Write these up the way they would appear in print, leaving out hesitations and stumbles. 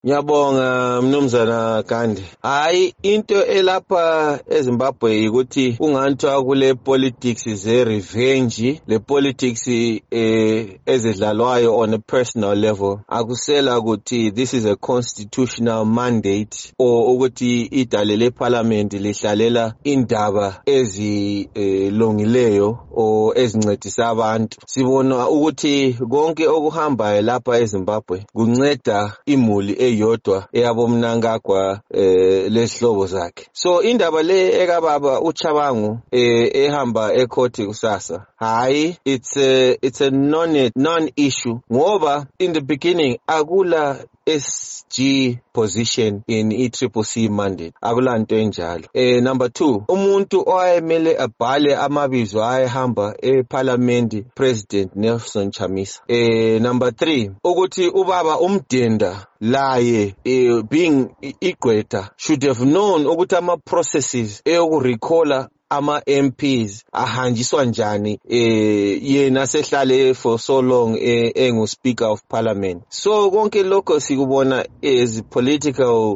Ngiyabonga mnumzana Gandhi. Hayi into elapha eZimbabwe ukuthi unganithiwa kule politics ze revenge, le politics ezidlalwayo on a personal level. Akusela ukuthi this is a constitutional mandate or ukuthi idale leparliament lihlalela indaba ezilungileyo or ezincedisa abantu. Sibona ukuthi konke okuhambayo lapha eZimbabwe kunceda imuli eyodwa eyabomnankagwa lesihlobo zakhe. So indaba le ekababa uChabangu ehamba ecourt kusasa, hayi, it's a non-issue ngoba in the beginning akula SG position in ECCC mandate, akulanto enjalo. Number 2, umuntu owayemele abhale amabizo ayehamba eParliament, President Nelson Chamisa. Number 3, ukuthi ubaba umdenda laye being igqwetha should have known ukuthi ama processes eyokurecalla ama-MPs ahanjiswa njani yena sehlale for so long engu-Speaker of Parliament. So konke lokho sikubona as political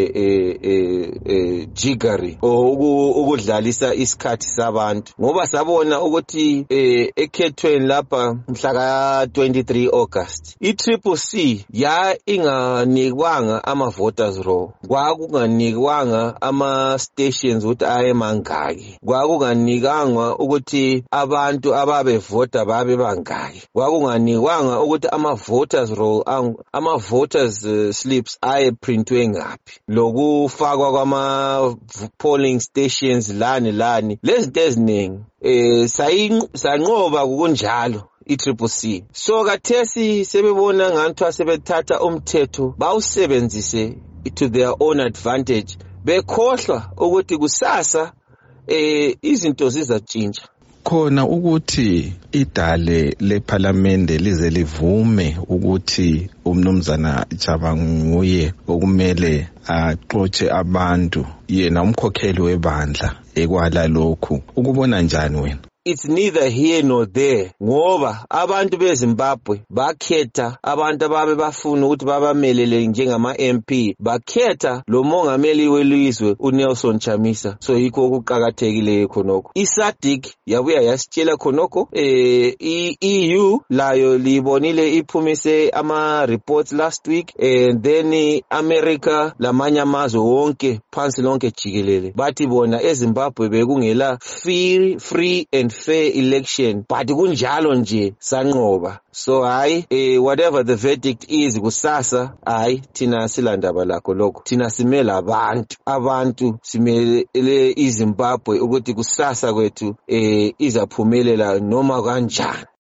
jiggery or ukudlalisa isikhathi sabantu, ngoba sabona ukuthi ekhethweni lapha mhla ka-23 August i-CCC inganikwanga ama-voters roll, kwakunganikwanga ama-stations ukuthi ayemangaki, kwakunganikangwa ukuthi abantu ababevota babe bangaki, kwakunganikwanga ukuthi ama-voters roll ama-voters slips ayeprintwe ngaphi, lokufakwa kwama-polling stations lani lezinto eziningi sanqoba kunjalo i-CCC. So kathesi sebebona nganthi sebethatha umthetho bawusebenzise to their own advantage, bekhohlwa ukuthi kusasa izinto zizatshintsha. Khona ukuthi idale leParliament lize livume ukuthi umnumzana Chabangu nguye okumele axotshe abantu, yena umkhokheli webandla ekwala lokhu, ukubona njani wena? It's neither here nor there ngoba abantu beZimbabwe bakhetha abantu ababe bafuna ukuthi babamelele njengama MP, bakhetha lo mongameli welizwe uNelson Chamisa. So yikho okuqhakathekile khonokho. iSADC yabuya yasitshela khonokho, iEU layo libonile iphumise ama reports last week, and then America lamanye amazwe wonke phansi lonke jikelele bathi bona eZimbabwe bekungela free and fair election, but kunjalo nje sanqoba. So hayi, whatever the verdict is kusasa, hayi thina silandaba lakho lokho, thina simele abantu simele iZimbabwe ukuthi kusasa kwethu izaphumelela noma kanjani.